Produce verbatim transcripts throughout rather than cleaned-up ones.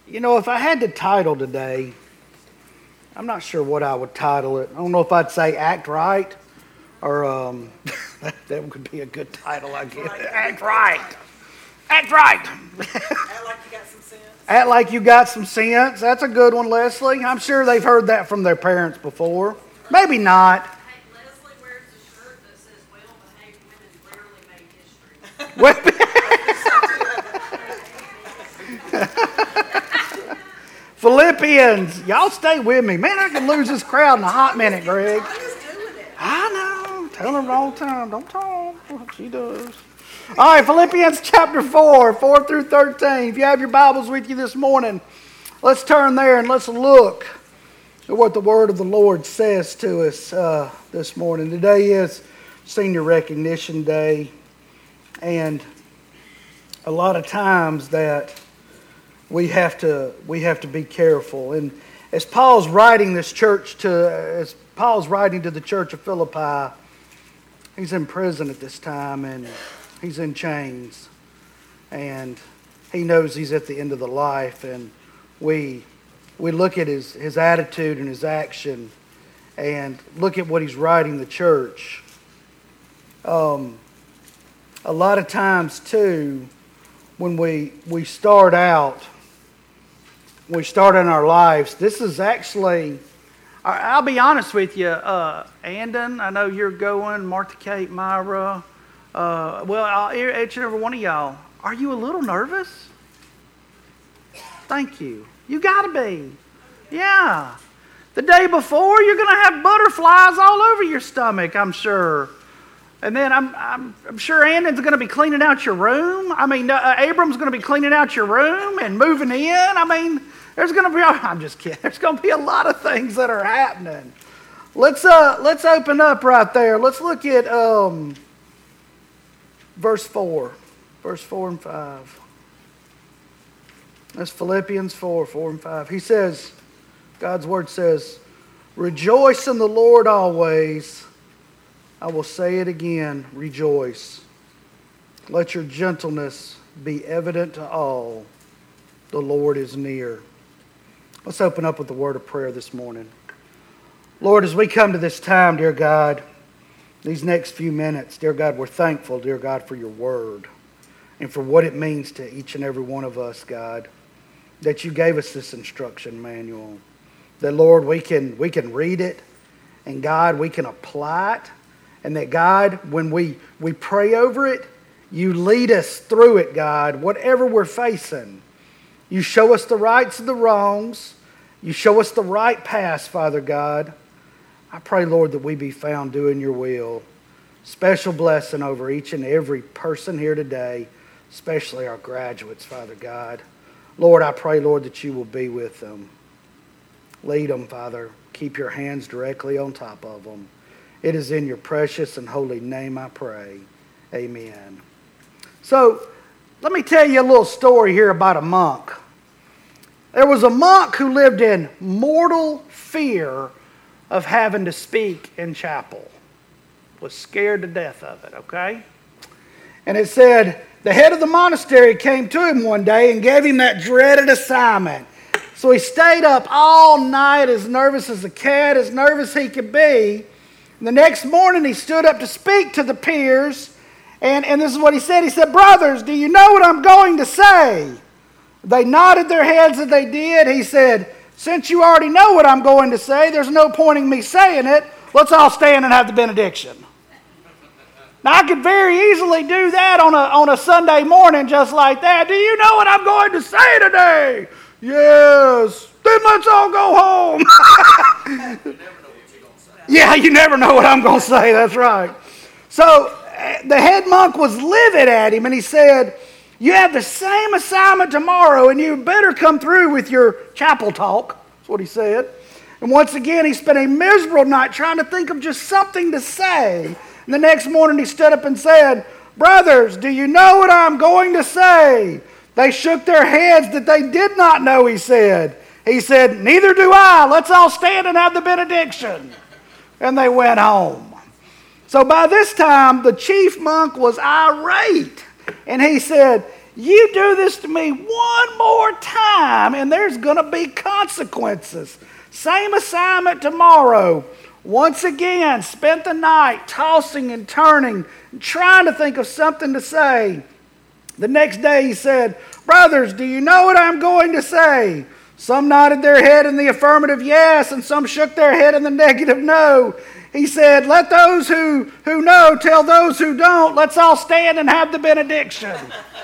You know, if I had to title today, I'm not sure what I would title it. I don't know if I'd say Act Right, or um, that could be a good title, I guess. Act Right. Act Right. Act like you got some sense. Act like you got some sense. That's a good one, Leslie. I'm sure they've heard that from their parents before. Maybe not. Hey, Leslie wears a shirt that says well-behaved women rarely make history. Philippians. Y'all stay with me. Man, I could lose this crowd in a hot minute, Greg. I'm just doing it. I know. Tell her all the time. Don't talk. She does. All right, Philippians chapter four, four through thirteen. If you have your Bibles with you this morning, let's turn there and let's look at what the word of the Lord says to us uh, this morning. Today is Senior Recognition Day, and a lot of times that we have to we have to be careful. And as Paul's writing this church to as Paul's writing to the church of Philippi, he's in prison at this time and he's in chains, and he knows he's at the end of the life. And we we look at his his attitude and his action, and look at what he's writing the church. Um, a lot of times too, when we we start out, we start in our lives. This is actually, I'll be honest with you, uh, Andon, I know you're going, Martha Kate, Myra, uh, well, I'll, each and every one of y'all, are you a little nervous? Thank you. You gotta be. Yeah. The day before, you're gonna have butterflies all over your stomach, I'm sure. And then I'm, I'm, I'm sure Andon's going to be cleaning out your room. I mean, uh, Abram's going to be cleaning out your room and moving in. I mean, there's going to be, I'm just kidding. There's going to be a lot of things that are happening. Let's uh, let's open up right there. Let's look at um, verse four. Verse four and five. That's Philippians four, four and five. He says, God's word says, "Rejoice in the Lord always. I will say it again, rejoice. Let your gentleness be evident to all. The Lord is near." Let's open up with the word of prayer this morning. Lord, as we come to this time, dear God, these next few minutes, dear God, we're thankful, dear God, for your word and for what it means to each and every one of us, God, that you gave us this instruction manual. That, Lord, we can, we can read it, and God, we can apply it. And that, God, when we, we pray over it, you lead us through it, God, whatever we're facing. You show us the rights and the wrongs. You show us the right path, Father God. I pray, Lord, that we be found doing your will. Special blessing over each and every person here today, especially our graduates, Father God. Lord, I pray, Lord, that you will be with them. Lead them, Father. Keep your hands directly on top of them. It is in your precious and holy name I pray. Amen. So, let me tell you a little story here about a monk. There was a monk who lived in mortal fear of having to speak in chapel. Was scared to death of it, okay? And it said, the head of the monastery came to him one day and gave him that dreaded assignment. So he stayed up all night as nervous as a cat, as nervous he could be. And the next morning he stood up to speak to the peers, and, and this is what he said. He said, "Brothers, do you know what I'm going to say?" They nodded their heads and they did. He said, "Since you already know what I'm going to say, there's no point in me saying it. Let's all stand and have the benediction." Now I could very easily do that on a, on a Sunday morning just like that. "Do you know what I'm going to say today?" "Yes." "Then let's all go home." Yeah, you never know what I'm going to say. That's right. So the head monk was livid at him, and he said, "You have the same assignment tomorrow, and you better come through with your chapel talk." That's what he said. And once again, he spent a miserable night trying to think of just something to say. And the next morning, he stood up and said, "Brothers, do you know what I'm going to say?" They shook their heads that they did not know, he said. He said, "Neither do I. Let's all stand and have the benediction." And they went home. So by this time, the chief monk was irate. And he said, You do this to me one more time, and there's going to be consequences. Same assignment tomorrow. Once again, spent the night tossing and turning, trying to think of something to say. The next day he said, brothers, do you know what I'm going to say? Some nodded their head in the affirmative yes, and some shook their head in the negative no. He said, let those who, who know tell those who don't. Let's all stand and have the benediction.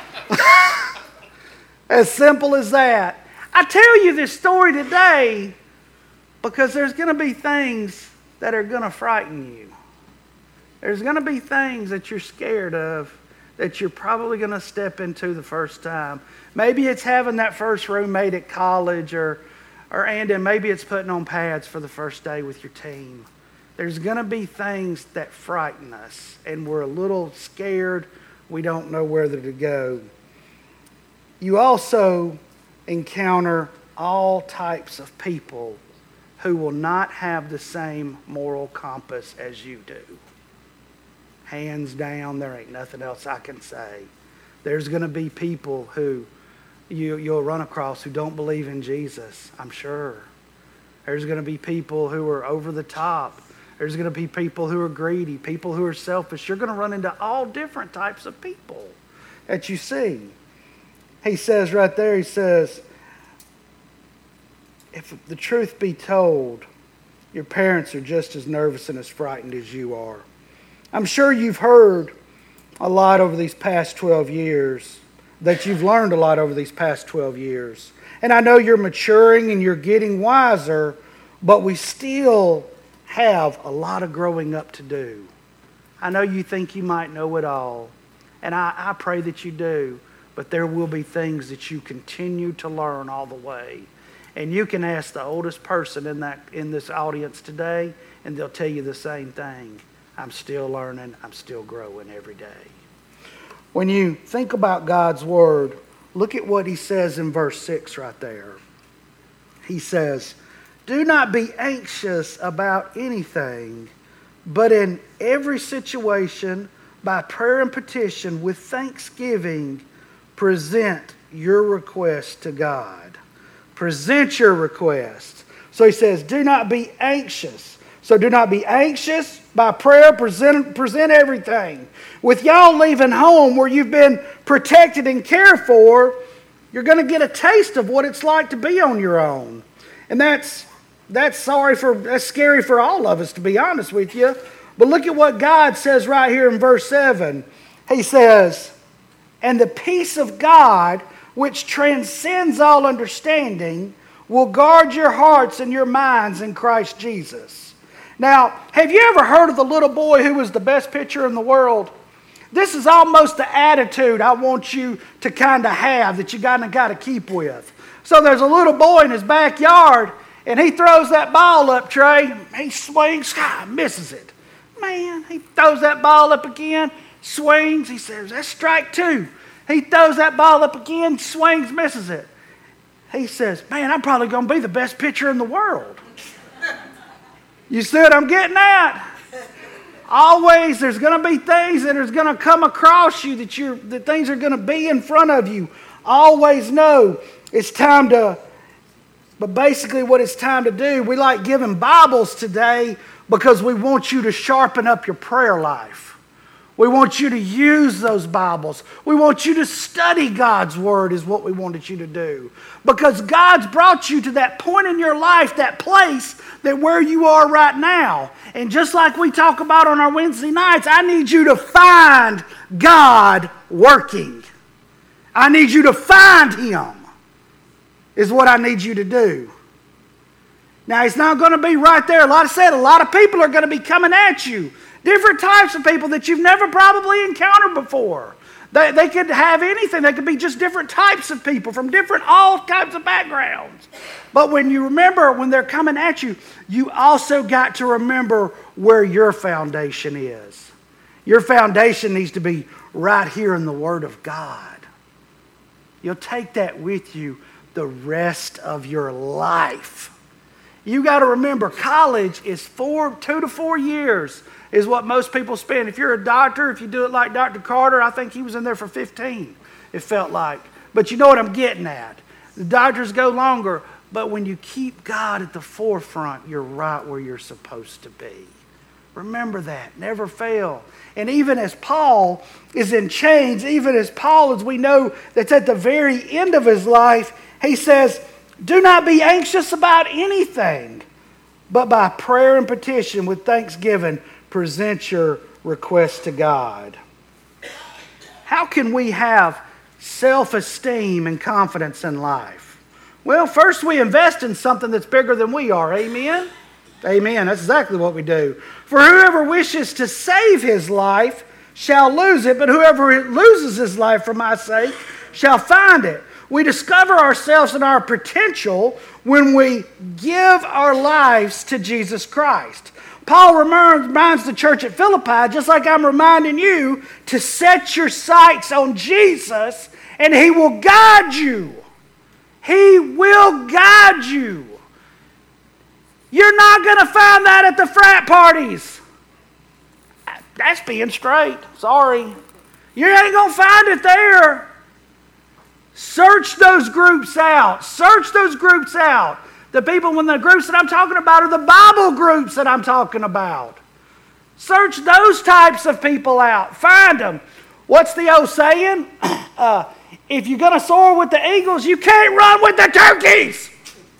As simple as that. I tell you this story today because there's going to be things that are going to frighten you. There's going to be things that you're scared of that you're probably going to step into the first time. Maybe it's having that first roommate at college, or, or and maybe it's putting on pads for the first day with your team. There's going to be things that frighten us, and we're a little scared. We don't know whether to go. You also encounter all types of people who will not have the same moral compass as you do. Hands down, there ain't nothing else I can say. There's going to be people who you, you'll run across who don't believe in Jesus, I'm sure. There's going to be people who are over the top. There's going to be people who are greedy, people who are selfish. You're going to run into all different types of people that you see. He says right there, he says, if the truth be told, your parents are just as nervous and as frightened as you are. I'm sure you've heard a lot over these past twelve years, that you've learned a lot over these past twelve years. And I know you're maturing and you're getting wiser, but we still have a lot of growing up to do. I know you think you might know it all, and I, I pray that you do, but there will be things that you continue to learn all the way. And you can ask the oldest person in that in this audience today, and they'll tell you the same thing. I'm still learning. I'm still growing every day. When you think about God's Word, look at what he says in verse six right there. He says, do not be anxious about anything, but in every situation, by prayer and petition, with thanksgiving, present your request to God. Present your request. So he says, do not be anxious. So do not be anxious. By prayer, present, present everything. With y'all leaving home where you've been protected and cared for, you're going to get a taste of what it's like to be on your own. And that's that's sorry for that's scary for all of us, to be honest with you. But look at what God says right here in verse seven. He says, and the peace of God, which transcends all understanding, will guard your hearts and your minds in Christ Jesus. Now, have you ever heard of the little boy who was the best pitcher in the world? This is almost the attitude I want you to kind of have, that you kind of got to keep with. So there's a little boy in his backyard, and he throws that ball up, Trey. He swings, ah, misses it. Man, he throws that ball up again, swings. He says, that's strike two. He throws that ball up again, swings, misses it. He says, man, I'm probably going to be the best pitcher in the world. You see what I'm getting at? Always there's going to be things that are going to come across you, that you're that things are going to be in front of you. Always know it's time to, but basically what it's time to do, we like giving Bibles today because we want you to sharpen up your prayer life. We want you to use those Bibles. We want you to study God's Word is what we wanted you to do. Because God's brought you to that point in your life, that place, that where you are right now. And just like we talk about on our Wednesday nights, I need you to find God working. I need you to find Him, is what I need you to do. Now, He's not going to be right there. Like I said, a lot of people are going to be coming at you. Different types of people that you've never probably encountered before. They, they could have anything. They could be just different types of people from different, all kinds of backgrounds. But when you remember, when they're coming at you, you also got to remember where your foundation is. Your foundation needs to be right here in the Word of God. You'll take that with you the rest of your life. You got to remember, college is four, two to four years is what most people spend. If you're a doctor, if you do it like Doctor Carter, I think he was in there for fifteen, it felt like. But you know what I'm getting at. The doctors go longer, but when you keep God at the forefront, you're right where you're supposed to be. Remember that. Never fail. And even as Paul is in chains, even as Paul, as we know, that's at the very end of his life, he says, do not be anxious about anything, but by prayer and petition with thanksgiving, present your request to God. How can we have self-esteem and confidence in life? Well, first we invest in something that's bigger than we are. Amen? Amen. That's exactly what we do. For whoever wishes to save his life shall lose it, but whoever loses his life for my sake shall find it. We discover ourselves and our potential when we give our lives to Jesus Christ. Paul reminds the church at Philippi, just like I'm reminding you, to set your sights on Jesus and He will guide you. He will guide you. You're not going to find that at the frat parties. That's being straight. Sorry. You ain't going to find it there. Search those groups out. Search those groups out. The people, when the groups that I'm talking about are the Bible groups that I'm talking about. Search those types of people out. Find them. What's the old saying? Uh, if you're going to soar with the eagles, you can't run with the turkeys.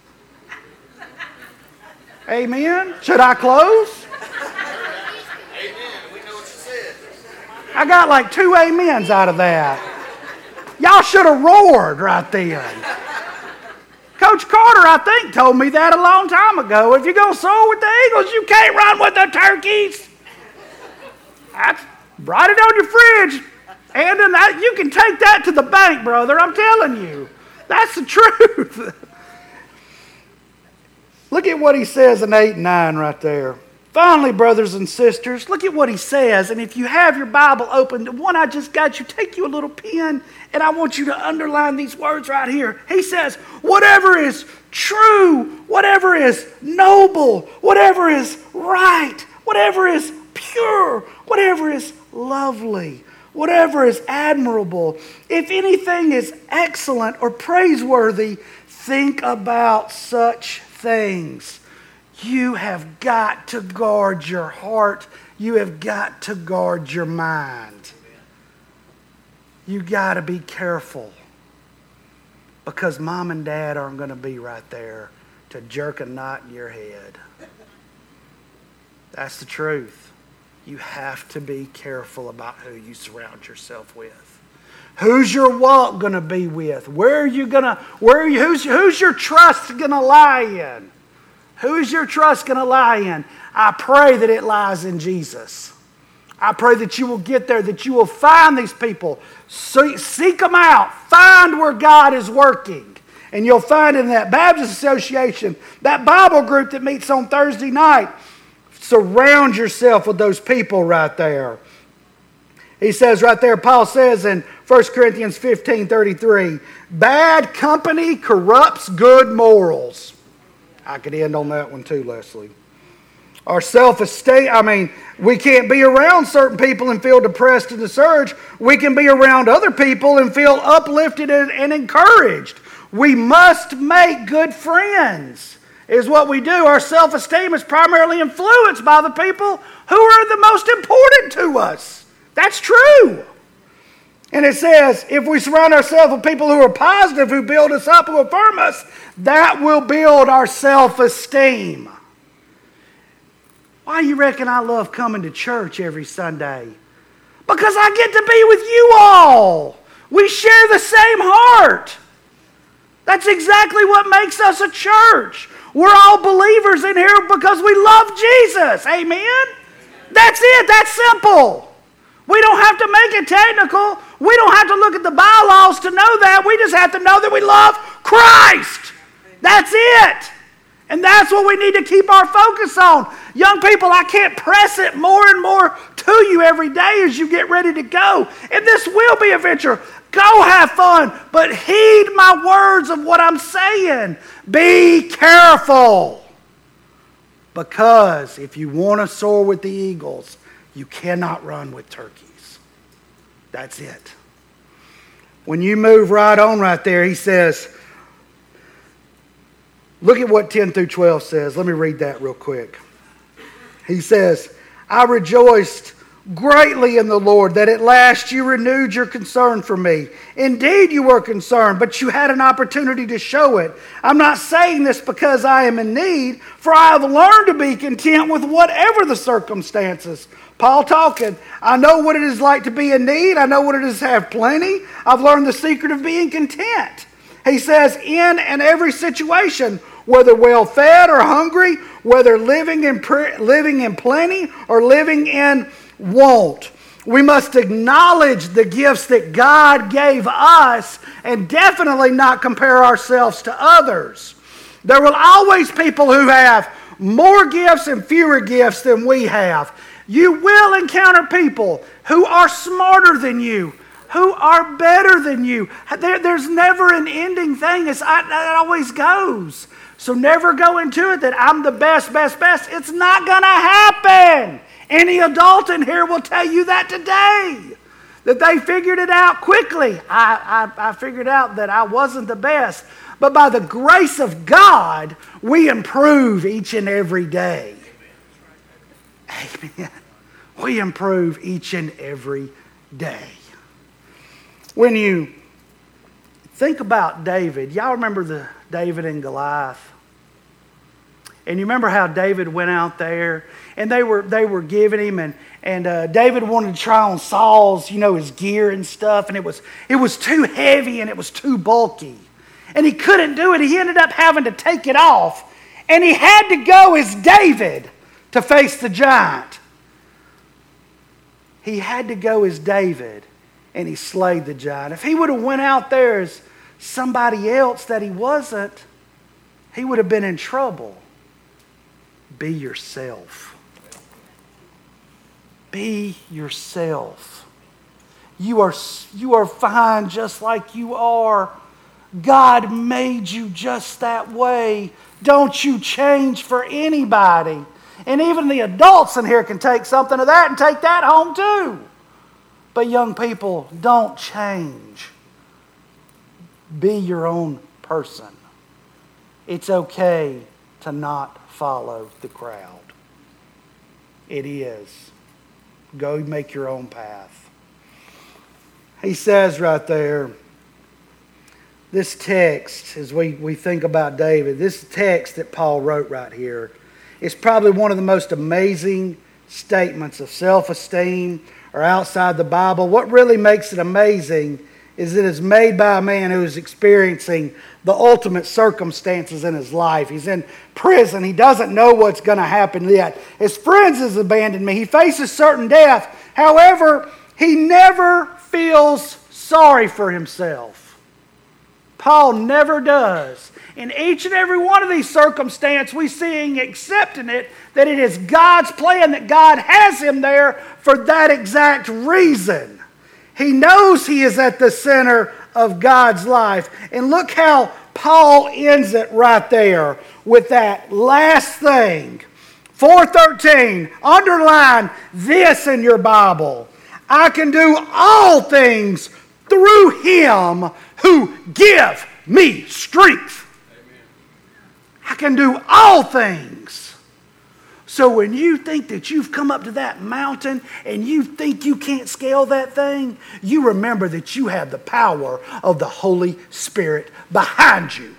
Amen. Should I close? Amen. We know what you said. I got like two amens out of that. Y'all should have roared right then. Coach Carter, I think, told me that a long time ago. If you're going to soar with the eagles, you can't run with the turkeys. That's, write it on your fridge. And then that, you can take that to the bank, brother. I'm telling you. That's the truth. Look at what he says in eight and nine right there. Finally, brothers and sisters, look at what he says. And if you have your Bible open, the one I just got you, take you a little pen, and I want you to underline these words right here. He says, whatever is true, whatever is noble, whatever is right, whatever is pure, whatever is lovely, whatever is admirable, if anything is excellent or praiseworthy, think about such things. You have got to guard your heart. You have got to guard your mind. You got to be careful, because mom and dad aren't going to be right there to jerk a knot in your head. That's the truth. You have to be careful about who you surround yourself with. Who's your walk going to be with? Where are you going to, where are you, who's, who's your trust going to lie in? Who is your trust going to lie in? I pray that it lies in Jesus. I pray that you will get there, that you will find these people. Seek, seek them out. Find where God is working. And you'll find in that Baptist Association, that Bible group that meets on Thursday night, surround yourself with those people right there. He says right there, Paul says in First Corinthians fifteen thirty-three, bad company corrupts good morals. I could end on that one too, Leslie. Our self-esteem, I mean, we can't be around certain people and feel depressed and discouraged. We can be around other people and feel uplifted and, and encouraged. We must make good friends, is what we do. Our self-esteem is primarily influenced by the people who are the most important to us. That's true. And it says, if we surround ourselves with people who are positive, who build us up, who affirm us, that will build our self-esteem. Why do you reckon I love coming to church every Sunday? Because I get to be with you all. We share the same heart. That's exactly what makes us a church. We're all believers in here because we love Jesus. Amen? That's it. That's simple. We don't have to make it technical. We don't have to look at the bylaws to know that. We just have to know that we love Christ. That's it. And that's what we need to keep our focus on. Young people, I can't press it more and more to you every day as you get ready to go. And this will be a venture. Go have fun, but heed my words of what I'm saying. Be careful. Because if you want to soar with the eagles, you cannot run with turkeys. That's it. When you move right on right there, he says, look at what ten through twelve says. Let me read that real quick. He says, I rejoiced greatly in the Lord that at last you renewed your concern for me. Indeed, you were concerned, but you had an opportunity to show it. I'm not saying this because I am in need, for I have learned to be content with whatever the circumstances. Paul talking, I know what it is like to be in need. I know what it is to have plenty. I've learned the secret of being content. He says, in and every situation, whether well fed or hungry, whether living in pre- living in plenty or living in want, we must acknowledge the gifts that God gave us and definitely not compare ourselves to others. There will always be people who have more gifts and fewer gifts than we have. You will encounter people who are smarter than you, who are better than you. There, there's never an ending thing. It's, I, it always goes. So never go into it that I'm the best, best, best. It's not going to happen. Any adult in here will tell you that today. That they figured it out quickly. I, I, I figured out that I wasn't the best. But by the grace of God, we improve each and every day. Amen. We improve each and every day. When you think about David, y'all remember the David and Goliath? And you remember how David went out there and they were they were giving him and and uh, David wanted to try on Saul's, you know, his gear and stuff, and it was it was too heavy and it was too bulky. And he couldn't do it. He ended up having to take it off. And he had to go as David to face the giant. He had to go as David, and he slayed the giant. If he would have went out there as somebody else that he wasn't, he would have been in trouble. Be yourself. Be yourself. You are, you are fine just like you are. God made you just that way. Don't you change for anybody. And even the adults in here can take something of that and take that home too. But young people, don't change. Be your own person. It's okay to not follow the crowd. It is. Go make your own path. He says right there, this text, as we, we think about David, this text that Paul wrote right here is probably one of the most amazing statements of self-esteem or outside the Bible. What really makes it amazing is it is made by a man who is experiencing the ultimate circumstances in his life. He's in prison. He doesn't know what's going to happen yet. His friends has abandoned me. He faces certain death. However, he never feels sorry for himself. Paul never does. In each and every one of these circumstances, we see him accepting it, that it is God's plan, that God has him there for that exact reason. He knows he is at the center of God's life. And look how Paul ends it right there with that last thing. four thirteen, underline this in your Bible. I can do all things through him who give me strength. Amen. I can do all things. So when you think that you've come up to that mountain and you think you can't scale that thing, you remember that you have the power of the Holy Spirit behind you.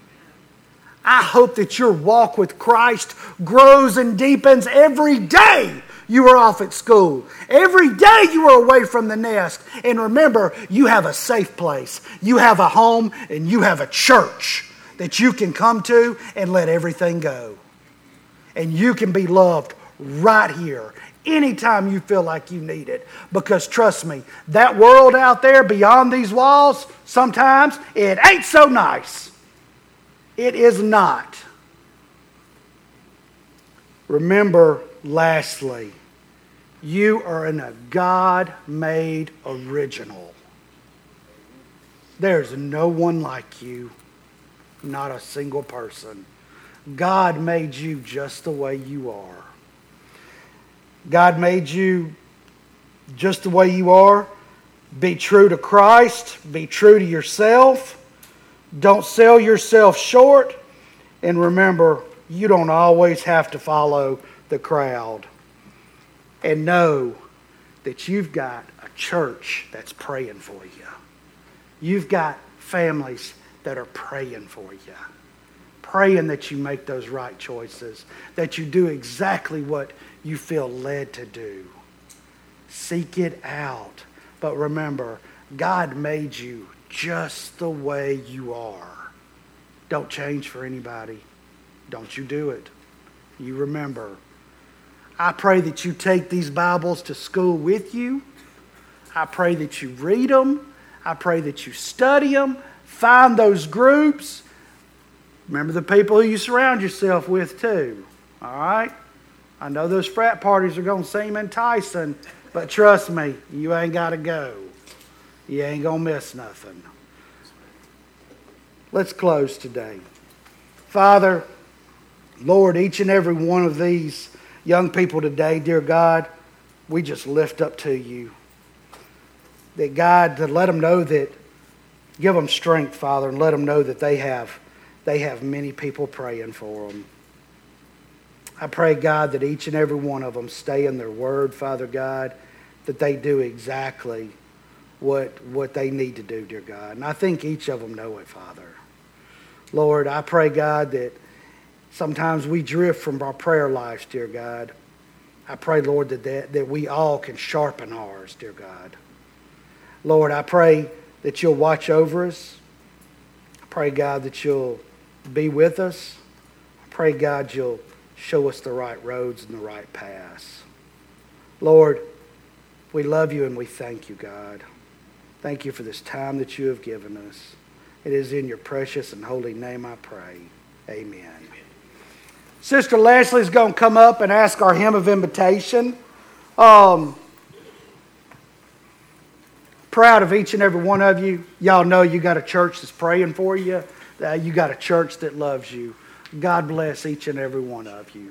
I hope that your walk with Christ grows and deepens every day you are off at school. Every day you are away from the nest. And remember, you have a safe place. You have a home and you have a church that you can come to and let everything go. And you can be loved right here anytime you feel like you need it. Because trust me, that world out there beyond these walls, sometimes it ain't so nice. It is not. Remember, lastly, you are in a God-made original. There's no one like you, not a single person. God made you just the way you are. God made you just the way you are. Be true to Christ. Be true to yourself. Don't sell yourself short. And remember, you don't always have to follow the crowd. And know that you've got a church that's praying for you. You've got families that are praying for you. Praying that you make those right choices. That you do exactly what you feel led to do. Seek it out. But remember, God made you just the way you are. Don't change for anybody. Don't you do it. You remember. I pray that you take these Bibles to school with you. I pray that you read them. I pray that you study them. Find those groups. Remember the people who you surround yourself with too. All right? I know those frat parties are going to seem enticing, but trust me, you ain't got to go. You ain't going to miss nothing. Let's close today. Father, Lord, each and every one of these young people today, dear God, we just lift up to you. That God, to let them know that, give them strength, Father, and let them know that they have, they have many people praying for them. I pray, God, that each and every one of them stay in their word, Father God, that they do exactly what, what they need to do, dear God. And I think each of them know it, Father. Lord, I pray, God, that sometimes we drift from our prayer lives, dear God. I pray, Lord, that, that, that we all can sharpen ours, dear God. Lord, I pray that you'll watch over us. I pray, God, that you'll be with us. I pray, God, you'll show us the right roads and the right paths. Lord, we love you and we thank you, God. Thank you for this time that you have given us. It is in your precious and holy name I pray. Amen. Amen. Sister Leslie's going to come up and ask our hymn of invitation. Um, proud of each and every one of you. Y'all know you got a church that's praying for you. Uh, you got a church that loves you. God bless each and every one of you.